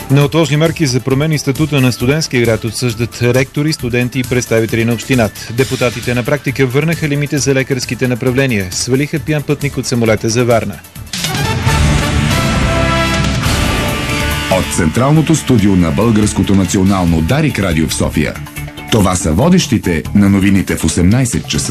Неотложни мерки за промени статута на студентския град отсъждат ректори, студенти и представители на общината. Депутатите на практика върнаха лимите за лекарските направления. Свалиха пиян пътник от самолета за Варна. От централното студио на Българското национално Дарик радио в София. Това са водещите на новините в 18 часа.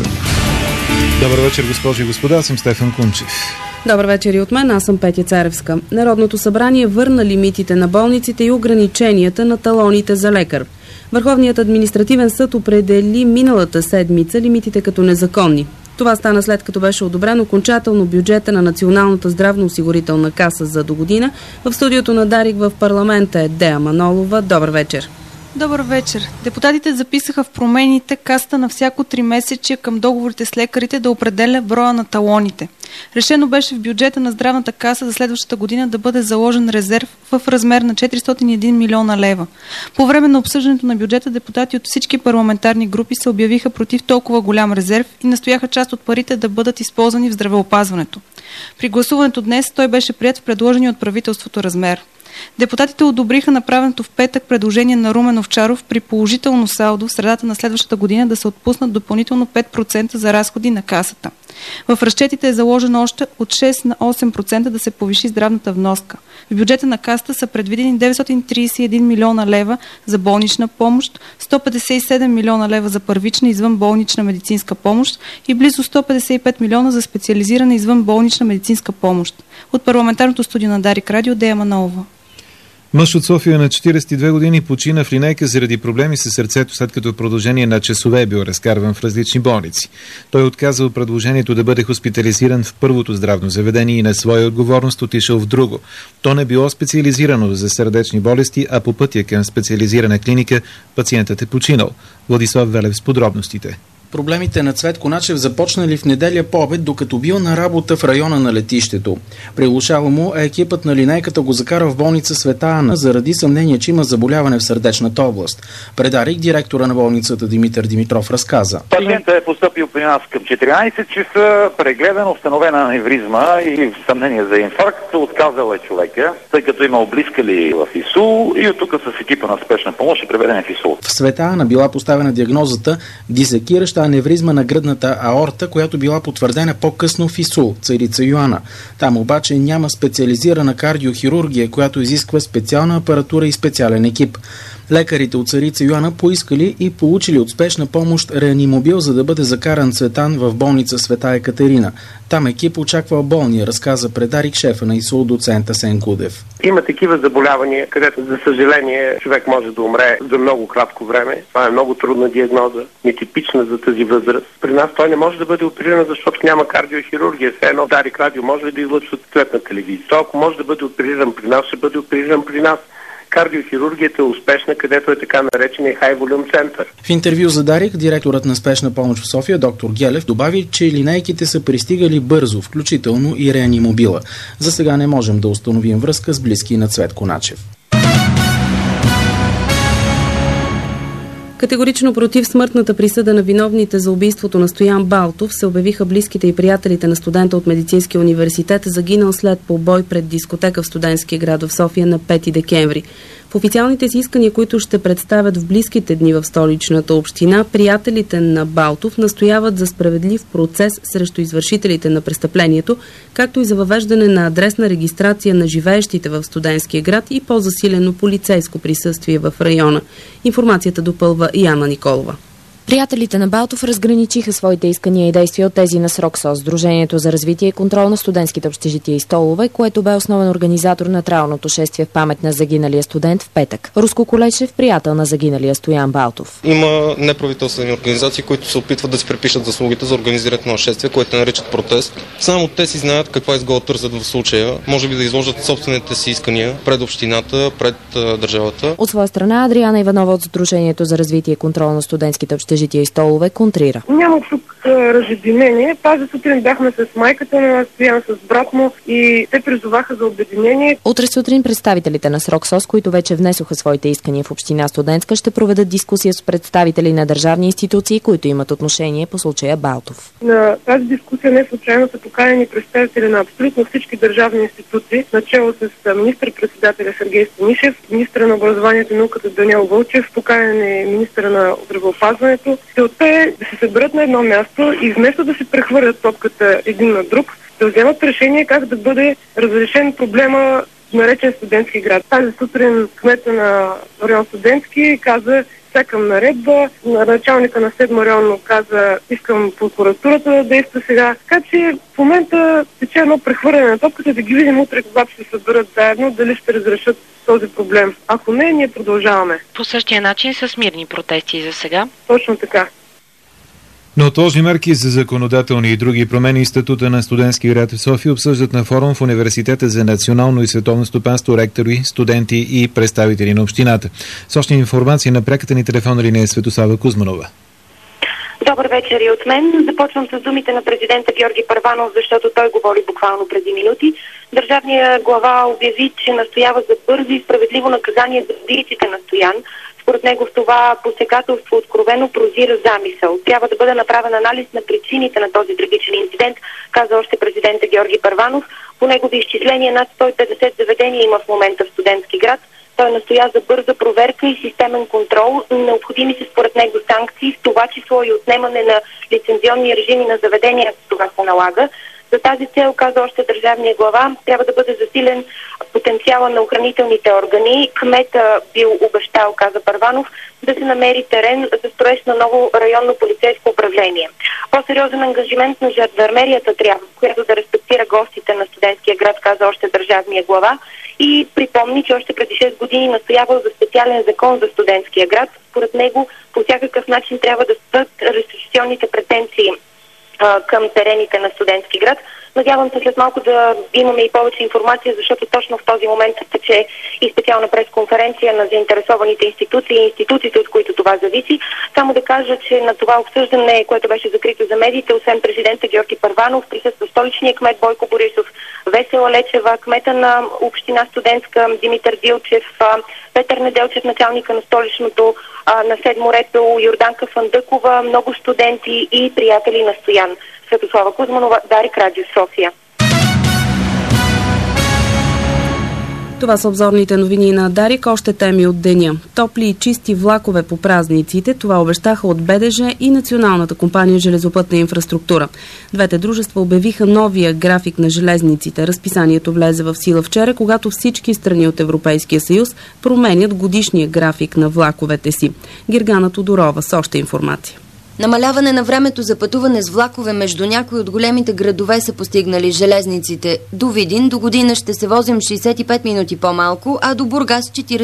Добър вечер, госпожи и господа, аз съм Стефан Кунчев. Добър вечер и от мен, аз съм Петя Царевска. Народното събрание върна лимитите на болниците и ограниченията на талоните за лекар. Върховният административен съд определи миналата седмица лимитите като незаконни. Това стана след като беше одобрен окончателно бюджета на Националната здравноосигурителна каса за догодина. В студиото на Дарик в парламента е Дея Манолова. Добър вечер. Добър вечер. Депутатите записаха в промените касата на всяко 3-месечие към договорите с лекарите да определя броя на талоните. Решено беше в бюджета на здравната каса за следващата година да бъде заложен резерв в размер на 401 милиона лева. По време на обсъждането на бюджета депутати от всички парламентарни групи се обявиха против толкова голям резерв и настояха част от парите да бъдат използвани в здравеопазването. При гласуването днес той беше приет в предложения от правителството размер. Депутатите одобриха направеното в петък предложение на Румен Овчаров при положително салдо в средата на следващата година да се отпуснат допълнително 5% за разходи на касата. В разчетите е заложено още от 6 на 8% да се повиши здравната вноска. В бюджета на касата са предвидени 931 милиона лева за болнична помощ, 157 милиона лева за първична извънболнична медицинска помощ и близо 155 милиона за специализирана извънболнична медицинска помощ. От парламентарното студио на Дарик радио, Дея Манолова. Мъж от София на 42 години почина в линейка заради проблеми с сърцето, след като в продължение на часове е бил разкарван в различни болници. Той отказал предложението да бъде хоспитализиран в първото здравно заведение и на своя отговорност отишъл в друго. То не било специализирано за сърдечни болести, а по пътя към специализирана клиника пациентът е починал. Владислав Велев с подробностите. Проблемите на Цветко Начев започнали в неделя по обед, докато бил на работа в района на летището. При влошало му, екипът на линейката го закара в болница Света Ана заради съмнение, че има заболяване в сърдечната област. Пред Дарик директора на болницата Димитър Димитров разказа. Пациентът е постъпил при нас към 14 часа, прегледан, установена аневризма и съмнение за инфаркт. Отказал е човека, тъй като има облискали в ИСУ и от тук с екипа на спешна помощ е преведен в ИСУ. В Света Ана била поставена диагнозата дисекираща аневризма на гръдната аорта, която била потвърдена по-късно в ИСУ, Царица Йоана. Там обаче няма специализирана кардиохирургия, която изисква специална апаратура и специален екип. Лекарите от Царица Йоана поискали и получили от спешна помощ реанимобил, за да бъде закаран Цветан в болница Света Екатерина. Там екип очаква болния, разказа пред Дарик шефа на ИСУ доцент Асен Кудев. Има такива заболявания, където за съжаление човек може да умре за много кратко време. Това е много трудна диагноза, нетипична за тази възраст. При нас той не може да бъде опериран, защото няма кардиохирургия. Все едно Дарик радио може ли да излъчва цветна телевизия. Той, ако може да бъде опериран при нас, ще бъде опериран при нас. Кардиохирургията е успешна, където е така наречения хай волюм център. В интервю за Дарик, директорът на спешна помощ в София, доктор Гелев, добави, че линейките са пристигали бързо, включително и реанимобила. За сега не можем да установим връзка с близки на Цветко Начев. Категорично против смъртната присъда на виновните за убийството на Стоян Балтов се обявиха близките и приятелите на студента от Медицинския университет, загинал след побой пред дискотека в студентския град в София на 5 декември. В официалните си искания, които ще представят в близките дни в столичната община, приятелите на Балтов настояват за справедлив процес срещу извършителите на престъплението, както и за въвеждане на адресна регистрация на живеещите в студентския град и по-засилено полицейско присъствие в района. Информацията допълва Яна Николова. Приятелите на Балтов разграничиха своите искания и действия от тези на СРОКСО, Сдружението за развитие и контрол на студентските общежития и столове, което бе основен организатор на траурното шествие в памет на загиналия студент в петък. Руско Колешев, приятел на загиналия Стоян Балтов. Има неправителствени организации, които се опитват да си препишат заслугите за организирането на шествие, което наричат протест. Само те си знаят каква изгода търсят в случая. Може би да изложат собствените си искания пред общината, пред държавата. От своя страна Адриана Иванова от Сдружението за развитие и контрол на студентските общежития общежития и столове контрира. Няма тук разединение. Тази сутрин бяхме с майката на Стоян, с брат му и те призоваха за обединение. Утре сутрин представителите на СРОК-СОС, които вече внесоха своите искания в община Студентска, ще проведат дискусия с представители на държавни институции, които имат отношение по случая Балтов. На тази дискусия не случайно са поканени представители на абсолютно всички държавни институции, начало с министър-председателя Сергей Станишев, министъра на образованието и науката Даниел Вълчев, поканен е министъра на здравеопазването. Целта е да се съберат на едно място и вместо да се прехвърлят топката един на друг, да вземат решение как да бъде разрешен проблема, наречен Студентски град. Тази сутрин кмета на район Студентски каза: чакам наредба. Началника на 7 районно каза: искам прокуратурата да действа сега. Така че в момента тече едно прехвърляне на топката, да ги видим утре, когато се съберат заедно, дали ще разрешат този проблем. Ако не, ние продължаваме. По същия начин с мирни протести за сега? Точно така. Неотложни мерки за законодателни и други промени в статута на Студентски град в София обсъждат на форум в Университета за национално и световно стопанство ректори, студенти и представители на общината. Сочна информация на пряката ни телефонна линия Светослава Кузманова. Добър вечер и от мен. Започвам с думите на президента Георги Първанов, защото той говори буквално преди минути. Държавният глава обяви, че настоява за бързо и справедливо наказание за убийците на Стоян. Според него в това посегателство откровено прозира замисъл. Трябва да бъде направен анализ на причините на този трагичен инцидент, каза още президента Георги Първанов. По негови изчисления над 150 заведения има в момента в Студентски град. Той настоя за бърза проверка и системен контрол. Необходими са според него санкции, в това число и отнемане на лицензионни режими на заведения, това се налага. За тази цел, каза още държавния глава, трябва да бъде засилен потенциала на охранителните органи. Кмета бил обещал, каза Първанов, да се намери терен за строеж на ново районно полицейско управление. По-сериозен ангажимент на жандармерията трябва, която да респектира гостите на Студентския град, каза още държавния глава, и припомни, че още преди 6 години настоявал за специален закон за Студентския град. Според него по всякакъв начин трябва да спрат реституционните претенции към терените на Студентски град. Надявам се след малко да имаме и повече информация, защото точно в този момент тече и специална пресконференция на заинтересованите институции и институциите, от които това зависи. Само да кажа, че на това обсъждане, което беше закрито за медиите, освен президента Георги Първанов, присъства столичния кмет Бойко Борисов, Весела Лечева, кмета на община Студентска Димитър Дилчев, Петър Неделчев, началника на столичното на РПУ, Йорданка Фандъкова, много студенти и приятели на Стоян. Светослава Кузманова, Дарик, Радио София. Това са обзорните новини на Дарик. Още теми от деня. Топли и чисти влакове по празниците. Това обещаха от БДЖ и Националната компания железопътна инфраструктура. Двете дружества обявиха новия график на железниците. Разписанието влезе в сила вчера, когато всички страни от Европейския съюз променят годишния график на влаковете си. Гергана Тодорова с още информация. Намаляване на времето за пътуване с влакове между някои от големите градове са постигнали железниците. До Видин до година ще се возим 65 минути по-малко, а до Бургас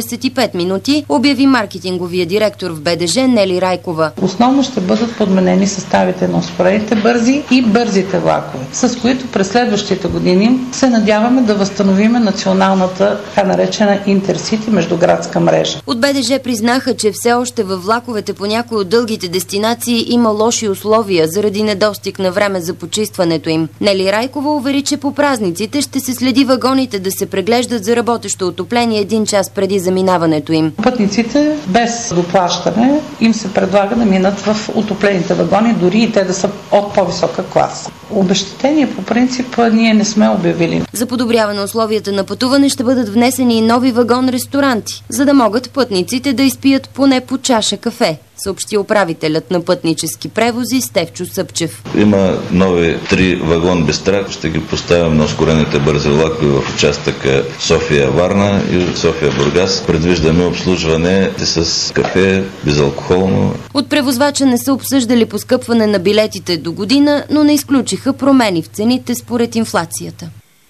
45 минути, обяви маркетинговия директор в БДЖ Нели Райкова. Основно ще бъдат подменени съставите на успоредните бързи и бързите влакове, с които през следващите години се надяваме да възстановим националната, така наречена интерсити междуградска мрежа. От БДЖ признаха, че все още във влаковете по някои от дългите дестинации има лоши условия заради недостиг на време за почистването им. Нели Райкова увери, че по празниците ще се следи вагоните да се преглеждат за работещо отопление 1 час преди заминаването им. Пътниците без доплащане им се предлага да минат в отоплените вагони, дори и те да са от по-висока класа. Обезщетение по принцип ние не сме обявили. За подобряване на условията на пътуване ще бъдат внесени и нови вагон-ресторанти, за да могат пътниците да изпият поне по чаша кафе, съобщи управителят на пътнически превози Стефчо Съпчев. Има нови 3 вагон-бистра. Ще ги поставим на ускорените бързи влакове в участъка София-Варна и София-Бургас. Предвиждаме обслужване с кафе, безалкохолно. От превозвача не са обсъждали поскъпване на билетите до година, но не изключиха промени в цените според инфлацията.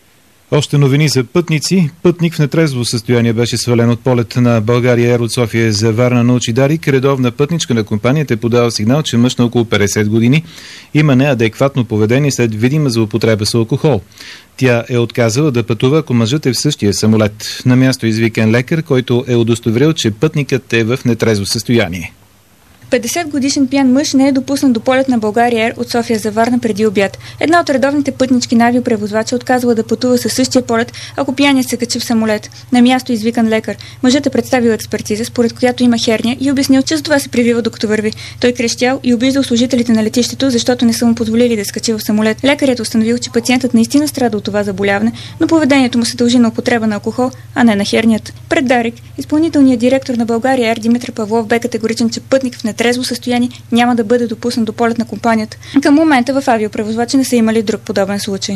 Още новини за пътници. Пътник в нетрезво състояние беше свален от полет на България Ер от София за Варна, научи Дарик. Редовна пътничка на компанията е подала сигнал, че мъж на около 50 години има неадекватно поведение след видима злоупотреба с алкохол. Тя е отказала да пътува, ако мъжът е в същия самолет. На място извикан лекар, който е удостоверил, че пътникът е в нетрезво състояние. 50-годишен пиян мъж не е допуснат до полет на България Ер от София за Варна преди обяд. Една от редовните пътнички на авиопревозвача отказала да пътува със същия полет, ако пияният се качи в самолет. На място извикан лекар. Мъжът е представил експертиза, според която има херния, и обяснил, че за това се привива докато върви. Той крещял и обиждал служителите на летището, защото не са му позволили да скачи в самолет. Лекарят установил, че пациентът наистина страда от това заболяване, но поведението му се дължи на употреба на алкохол, а не на хернията. Пред Дарик, изпълнителният директор на България Ер Димитър Павлов бе категоричен, че пътник в нетрезво състояние няма да бъде допуснат до полет на компанията. Към момента в авиопревозвачи не са имали друг подобен случай.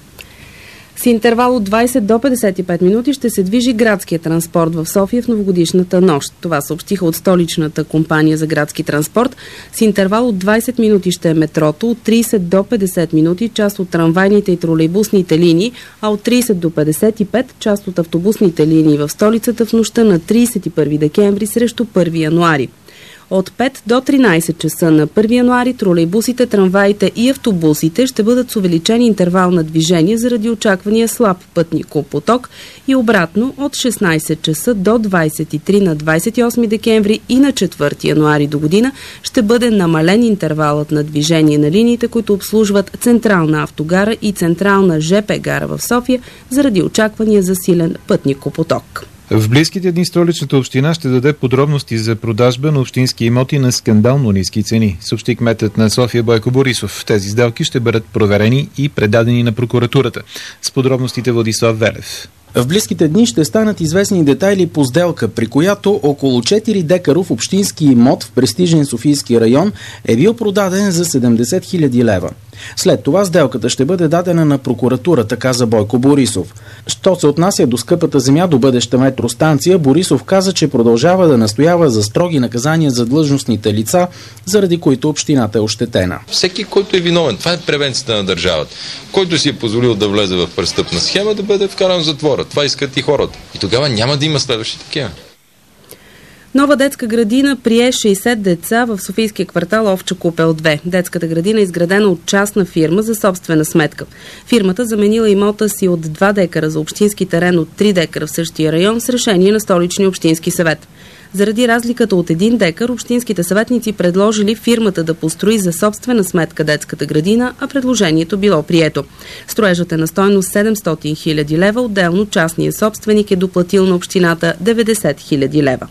С интервал от 20 до 55 минути ще се движи градския транспорт в София в новогодишната нощ. Това съобщиха от столичната компания за градски транспорт. С интервал от 20 минути ще е метрото, от 30 до 50 минути част от трамвайните и тролейбусните линии, а от 30 до 55 част от автобусните линии в столицата в нощта на 31 декември срещу 1 януари. От 5 до 13 часа на 1 януари тролейбусите, трамваите и автобусите ще бъдат с увеличен интервал на движение заради очаквания слаб пътникопоток и обратно от 16 часа до 23 на 28 декември и на 4 януари до година ще бъде намален интервалът на движение на линиите, които обслужват Централна автогара и Централна ЖП гара в София заради очаквания за силен пътникопоток. В близките дни столичната община ще даде подробности за продажба на общински имоти на скандално ниски цени, съобщи кметът на София Бойко Борисов. Тези сделки ще бъдат проверени и предадени на прокуратурата. С подробностите Владислав Велев. В близките дни ще станат известни детайли по сделка, при която около 4 декаров общински имот в престижен софийски район е бил продаден за 70 000 лева. След това сделката ще бъде дадена на прокуратурата, каза Бойко Борисов. Що се отнася до скъпата земя до бъдеща метростанция, Борисов каза, че продължава да настоява за строги наказания за длъжностните лица, заради които общината е ощетена. Всеки, който е виновен, това е превенцията на държавата. Който си е позволил да влезе в престъпна схема, да бъде вкаран в затвора. Това искат и хората. И тогава няма да има следващи такива. Нова детска градина прие 60 деца в софийския квартал Овча купел 2. Детската градина е изградена от частна фирма за собствена сметка. Фирмата заменила имота си от 2 декара за общински терен от 3 декара в същия район с решение на столичния общински съвет. Заради разликата от 1 декар, общинските съветници предложили фирмата да построи за собствена сметка детската градина, а предложението било прието. Строежът е на стойност 700 000 лева, отделно частният собственик е доплатил на общината 90 000 лева.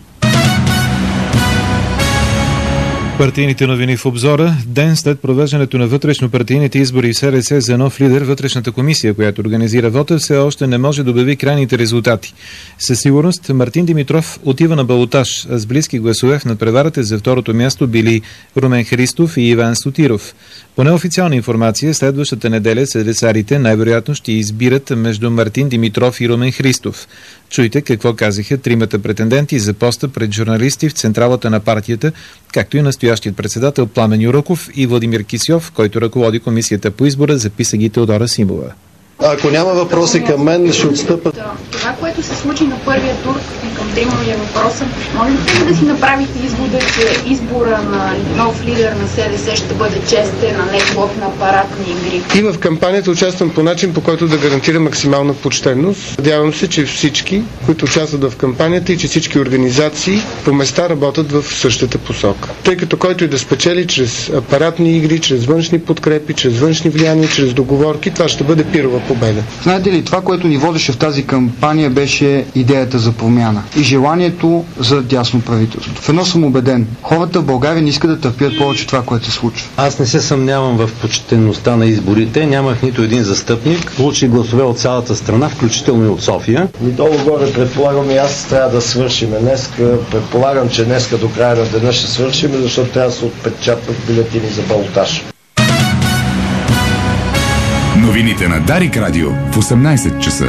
Партийните новини в обзора. Ден след провеждането на вътрешно-партийните избори в СДС за нов лидер, вътрешната комисия, която организира вота, все още не може да обяви крайните резултати. Със сигурност Мартин Димитров отива на балотаж, а с близки гласове в надпреварата за второто място били Румен Христов и Иван Сотиров. По неофициална информация, следващата неделя седесарите най-вероятно ще избират между Мартин Димитров и Румен Христов. Чуйте какво казаха тримата претенденти за поста пред журналисти в централата на партията, както и настоящият председател Пламен Юроков и Владимир Кисьов, който ръководи комисията по избора, записа ги Теодора Симова. Ако няма въпроси към мен, ще отстъпя. Това, което се случи на първия тур, към темовия въпроса, може ли да си направите извода, че избора на нов лидер на СДС ще бъде честен, а не плод на апаратни игри? И в кампанията участвам по начин, по който да гарантира максимална почтенност. Надявам се, че всички, които участват в кампанията и че всички организации по места работят в същата посока. Тъй като който и да спечели чрез апаратни игри, чрез външни подкрепи, чрез външни влияния, чрез договорки, това ще бъде пирова победа. Знаете ли, това, което ни водеше в тази кампания, беше идеята за промяна и желанието за дясно правителство. В едно съм убеден. Хората в България не искат да търпят повече това, което се случва. Аз не се съмнявам в почтенността на изборите. Нямах нито един застъпник. Получих гласове от цялата страна, включително и от София. Долу-горе предполагам и аз трябва да свършим днес. Предполагам, че днес до края на деня ще свършим, защото трябва да се отпечатат бюлетини за балотаж. Новините на Дарик Радио в 18 часа.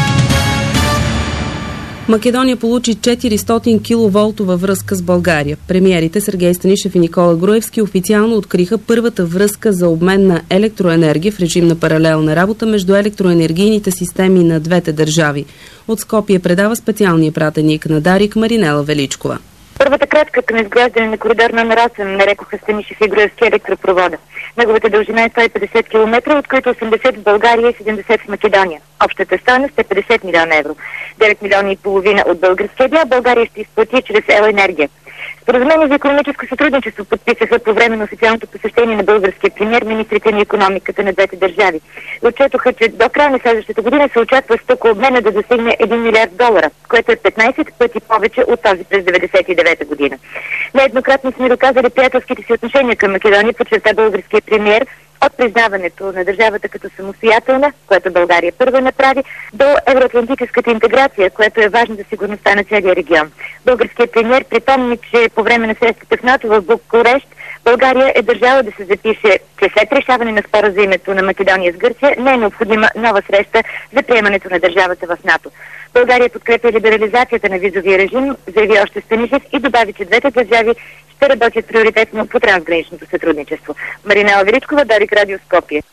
Македония получи 400 киловолтова връзка с България. Премиерите Сергей Станишев и Никола Груевски официално откриха първата връзка за обмен на електроенергия в режим на паралелна работа между електроенергийните системи на двете държави. От Скопие предава специалния пратеник на Дарик Маринела Величкова. Първата крачка към изграждане на коридор номер 8 нарекоха Станишев и Груевски електропровода. Неговата дължина е 150 км, от които 80 в България и 70 в Македония. Общата стойност е 50 милиона евро. 9 милиона и половина от българския дял България ще изплати чрез Ел Енергия. Споразумение за икономическо сътрудничество подписаха по време на официалното посещение на българския премиер министрите на икономиката на двете държави. Отчетоха, че до края на следващата година се очаква стокообмена да достигне $1 милиард, което е 15 пъти повече от този през 1999 година. Нееднократно сме доказали приятелските си отношения към Македония, подчерта българския премиер, от признаването на държавата като самостоятелна, което България първа направи, до евроатлантическата интеграция, което е важно за сигурността на целия регион. Българският премиер припомни, че по време на срещата в НАТО в Букурещ България е държала да се запише, че след решаване на спора за името на Македония с Гърция не е необходима нова среща за приемането на държавата в НАТО. България подкрепя либерализацията на визовия режим, заяви още Станишев и добави, че двете държави ще работят приоритетно по трансграничното сътрудничество. Маринела Величкова, Дарик Радио, Скопие.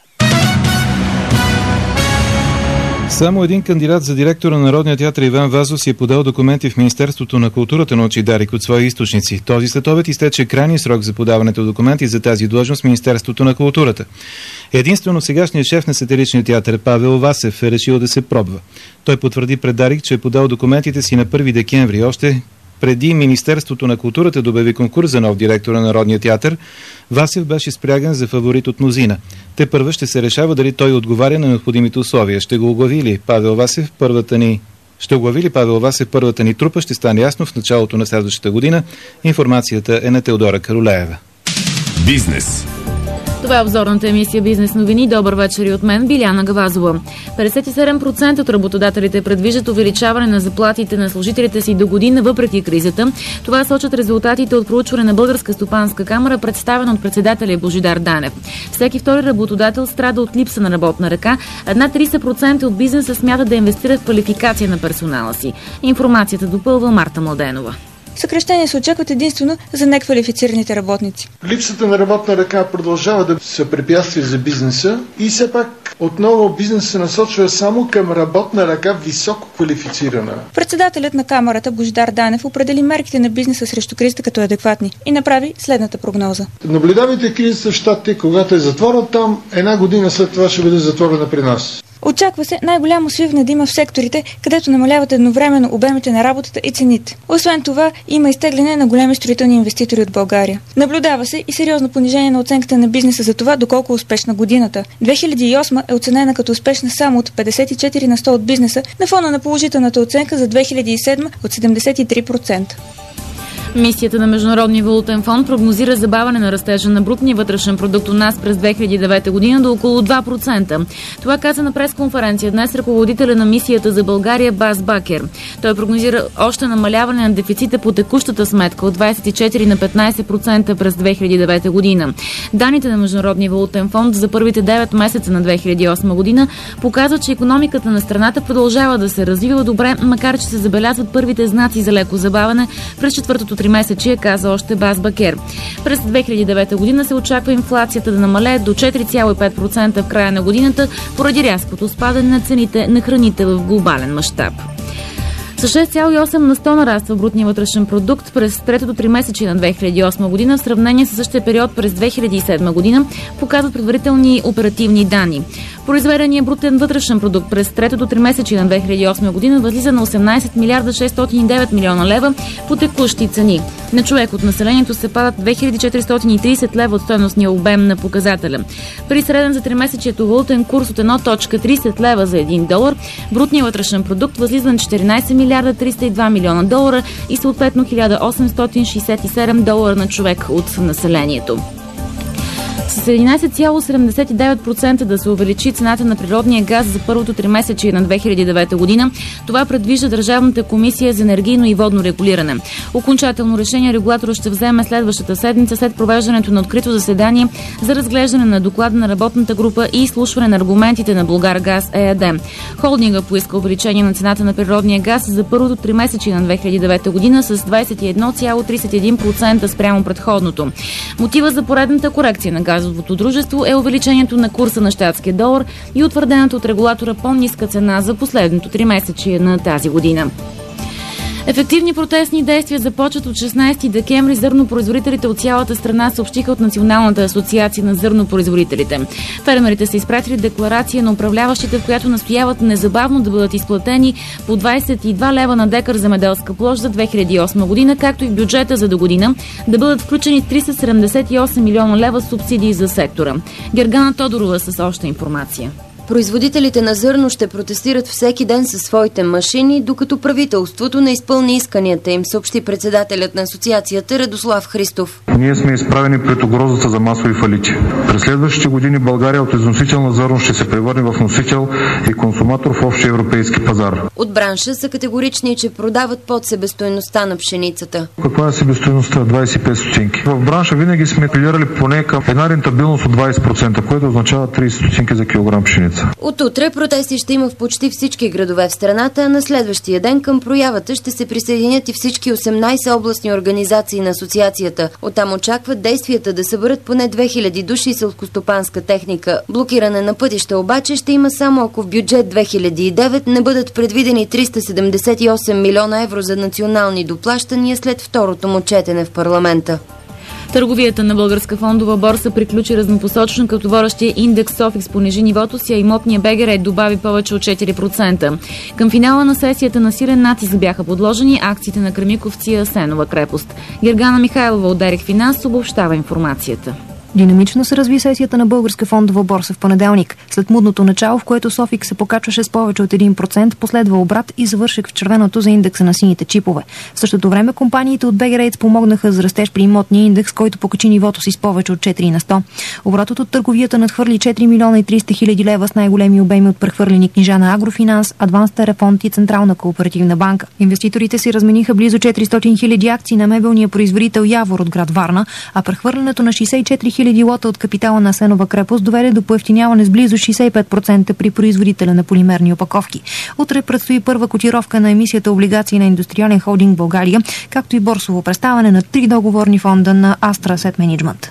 Само един кандидат за директор на Народния театър Иван Вазов си е подал документи в Министерството на културата, научи Дарик от свои източници. Този следобед изтече крайния срок за подаването документи за тази длъжност в Министерството на културата. Единствено сегашният шеф на сатиричния театър Павел Васев е решил да се пробва. Той потвърди пред Дарик, че е подал документите си на 1 декември, още преди Министерството на културата да обяви конкурс за нов директор на Народния театър. Васев беше спряган за фаворит от мнозина. Те първа ще се решава дали той отговаря на необходимите условия. Ще оглави ли Павел Васев първата ни трупа, ще стане ясно в началото на следващата година. Информацията е на Теодора Каролеева. Бизнес. Това е обзорната емисия Бизнес новини. Добър вечер и от мен, Биляна Гавазова. 57% от работодателите предвиждат увеличаване на заплатите на служителите си до година въпреки кризата. Това сочат резултатите от проучване на Българска стопанска камара, представен от председателя Божидар Данев. Всеки втори работодател страда от липса на работна ръка. Над 30% от бизнеса смятат да инвестират в квалификация на персонала си. Информацията допълва Марта Младенова. Съкращения се очакват единствено за неквалифицираните работници. Липсата на работна ръка продължава да се препятствие за бизнеса и все пак отново бизнес се насочва само към работна ръка високо квалифицирана. Председателят на камарата Божидар Данев определи мерките на бизнеса срещу кризата като адекватни и направи следната прогноза. Наблюдавайте кризата в Щатите, когато е затворена там, една година след това ще бъде затворена при нас. Очаква се най-голямо свиване да има в секторите, където намаляват едновременно обемите на работата и цените. Освен това, има изтегляне на големи строителни инвеститори от България. Наблюдава се и сериозно понижение на оценката на бизнеса за това доколко е успешна годината. 2008 е оценена като успешна само от 54% от бизнеса на фона на положителната оценка за 2007 от 73%. Мисията на Международния валутен фонд прогнозира забавяне на растежа на брутния вътрешен продукт у нас през 2009 година до около 2%. Това каза на пресконференция днес ръководителя на мисията за България Бас Бакер. Той прогнозира още намаляване на дефицита по текущата сметка от 24 на 15% през 2009 година. Даните на Международния валутен фонд за първите 9 месеца на 2008 година показват, че икономиката на страната продължава да се развива добре, макар че се забелязват първите знаци за леко забавяне през четвъртото тримесечие, каза още Бас Бакер. През 2009 година се очаква инфлацията да намалее до 4,5% в края на годината поради рязкото спадане на цените на храните в глобален мащаб. С 6,8 на 100 нараства брутния вътрешен продукт през третото тримесечие на 2008 година в сравнение с същия период през 2007 година, показват предварителни оперативни данни. Произведеният брутен вътрешен продукт през третото тримесечие на 2008 година възлиза на 18 милиарда 609 милиона лева по текущи цени. На човек от населението се падат 2430 лева от стойностния обем на показателя. При среден за тримесечието валутен курс от 1,30 лева за $1, брутният вътрешен продукт възлиза на 14 милиарда 302 милиона долара и съответно $1867 на човек от населението. С 11,79% да се увеличи цената на природния газ за първото тримесечие на 2009 година. Това предвижда Държавната комисия за енергийно и водно регулиране. Окончателно решение регулаторът ще вземе следващата седмица след провеждането на открито заседание за разглеждане на доклада на работната група и изслушване на аргументите на Булгаргаз ЕАД. Холдинга поиска увеличение на цената на природния газ за първото тримесечие на 2009 година с 21,31% спрямо предходното. Мотива за поредната корекция на газовото дружество е увеличението на курса на щатския долар и утвърдената от регулатора по-ниска цена за последното тримесечие на тази година. Ефективни протестни действия започват от 16 декември. Зърнопроизводителите от цялата страна съобщиха от Националната асоциация на зърнопроизводителите. Фермерите са изпратили декларация на управляващите, в която настояват незабавно да бъдат изплатени по 22 лева на декар земеделска площ за 2008 година, както и в бюджета за до година да бъдат включени 378 милиона лева субсидии за сектора. Гергана Тодорова с още информация. Производителите на зърно ще протестират всеки ден със своите машини, докато правителството не изпълни исканията им, съобщи председателят на асоциацията Радослав Христов. Ние сме изправени пред угрозата за масови фалити. През следващите години България от износител на зърно ще се превърне в носител и консуматор в общия европейски пазар. От бранша са категорични, че продават под себестойността на пшеницата. Каква е себестойността? 25 стотинки. В бранша винаги сме апелирали поне към една рентабилност от 20%, което означава 30 стотинки за килограм пшеница. От утре протести ще има в почти всички градове в страната, а на следващия ден към проявата ще се присъединят и всички 18 областни организации на асоциацията. Оттам очакват действията да съберат поне 2000 души и селскостопанска техника. Блокиране на пътища обаче ще има само ако в бюджет 2009 не бъдат предвидени 378 милиона евро за национални доплащания след второто му четене в парламента. Търговията на Българска фондова борса приключи разнопосочно, като водещия индекс Софикс понижи нивото си, а имотния БГ добави повече от 4%. Към финала на сесията на силен натиск бяха подложени акциите на Кремиковци и Асенова крепост. Гергана Михайлова от Дарик Финанс обобщава информацията. Динамично се разви сесията на Българска фондова борса в понеделник. След мудното начало, в което Софикс се покачваше с повече от 1%, последва обрат и завършек в червеното за индекса на сините чипове. В същото време компаниите от БГ помогнаха за растеж при имотния индекс, който покачи нивото си с повече от 4 на 100. Обратът от търговията надхвърли 4 милиона и 300 хиляди лева с най-големи обеми от прехвърлени книжа на Агрофинанс, Адванс Терефонд и Централна кооперативна банка. Инвеститорите си размениха близо 400 хиляди акции на мебелния производител Явор от град Варна, а прехвърлянето на 64 хиляди лота от капитала на Асенова крепост доведе до поевтиняване с близо 65% при производителя на полимерни опаковки. Утре предстои първа котировка на емисията облигации на Индустриален холдинг България, както и борсово представяне на 3 договорни фонда на Astra Asset Management.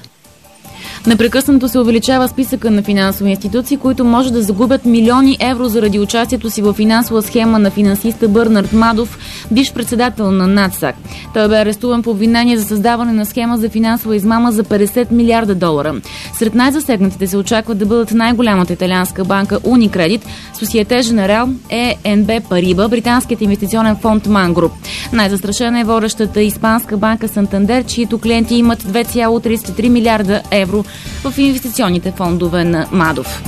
Непрекъснато се увеличава списъка на финансови институции, които може да загубят милиони евро заради участието си в финансова схема на финансиста Бърнард Мадов, бивш председател на НАЦАК. Той бе арестуван по обвинение за създаване на схема за финансова измама за 50 милиарда долара. Сред най-засегнатите се очакват да бъдат най-голямата италианска банка Unicredit, Societe Generale, ENB Paribas, британският инвестиционен фонд Ман Груп. Най-застрашена е водещата испанска банка Сантандер, чието клиенти имат 2,33 милиарда евро в инвестиционните фондове на Мадов.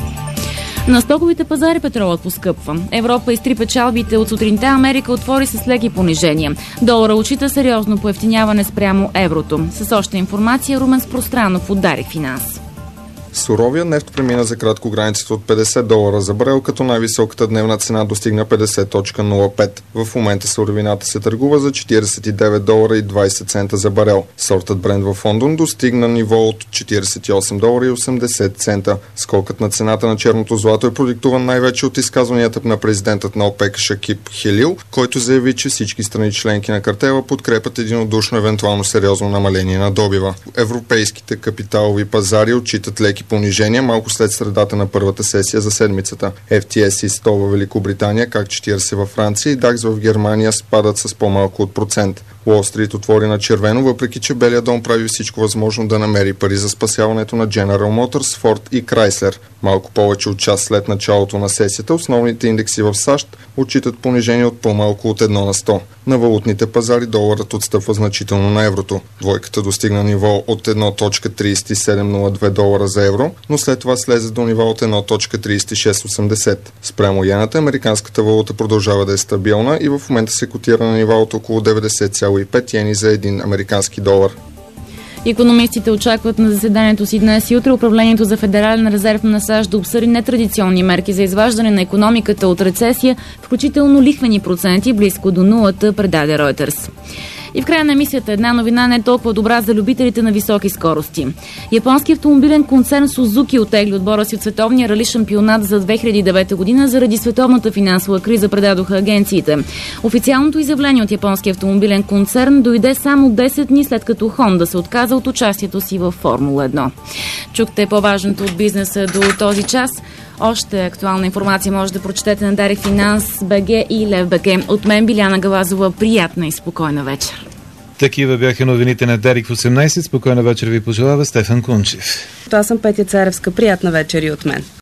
На стоковите пазари петролът поскъпва. Европа изтри печалбите от сутринта, Америка отвори с леки понижения. Долара отчита сериозно поевтиняване спрямо еврото. С още информация Румен Спространов от Дарик Финанс. Суровия нефт премина за кратко границата от $50 за барел, като най-високата дневна цена достигна 50.05. В момента суровината се търгува за $49.20 за барел. Сортът Брент в Лондон достигна ниво от $48.80. Скокът на цената на черното злато е продиктуван най-вече от изказванията на президентът на ОПЕК Шакиб Хелил, който заяви, че всички страни членки на картела подкрепят единодушно евентуално сериозно намаление на добива. Европейските капиталови пазари отчитат леки понижения малко след средата на първата сесия за седмицата. FTSE 100 във Великобритания, как 40 във Франция и DAX в Германия спадат с по-малко от процент. Уол Стрит отвори на червено, въпреки че Белия дом прави всичко възможно да намери пари за спасяването на General Motors, Ford и Chrysler. Малко повече от час след началото на сесията, основните индекси в САЩ отчитат понижение от по-малко от 1 на 100. На валутните пазари доларът отстъпва значително на еврото. Двойката достигна ниво от 1.3702 долара за евро, но след това слезе до нива от 1.3680. Спрямо йената, американската валута продължава да е стабилна и в момента се котира на нива от около 90,5 йени за 1 американски долар. Икономистите очакват на заседанието си днес и утре управлението за Федерален резерв на САЩ да обсъди нетрадиционни мерки за изваждане на икономиката от рецесия, включително лихвени проценти, близко до нулата, предаде Reuters. И в края на емисията една новина не толкова добра за любителите на високи скорости. Японски автомобилен концерн Сузуки оттегли отбора си от световния рали шампионат за 2009 година заради световната финансова криза, предадоха агенциите. Официалното изявление от японски автомобилен концерн дойде само 10 дни след като Honda се отказа от участието си в Формула 1. Чухте по-важното от бизнеса до този час. Още актуална информация може да прочетете на Дарик Финанс, БГ и Лев БГ. От мен Биляна Галазова, приятна и спокойна вечер. Такива бяха новините на Дарик в 18. Спокойна вечер ви пожелава Стефан Кунчев. Аз съм Петя Царевска. Приятна вечер и от мен.